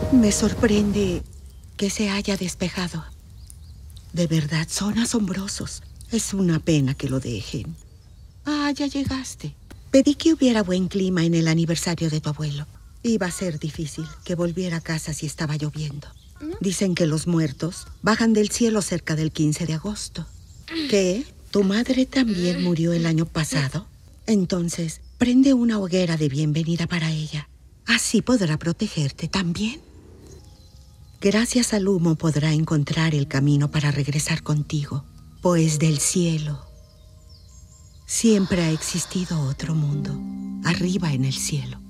Me sorprende que se haya despejado. De verdad, son asombrosos. Es una pena que lo dejen. Ah, ya llegaste. Pedí que hubiera buen clima en el aniversario de tu abuelo. Iba a ser difícil que volviera a casa si estaba lloviendo. Dicen que los muertos bajan del cielo cerca del 15 de agosto. ¿Qué? ¿Tu madre también murió el año pasado? Entonces, prende una hoguera de bienvenida para ella. Así podrá protegerte también. Gracias al humo podrá encontrar el camino para regresar contigo, pues del cielo siempre ha existido otro mundo, arriba en el cielo.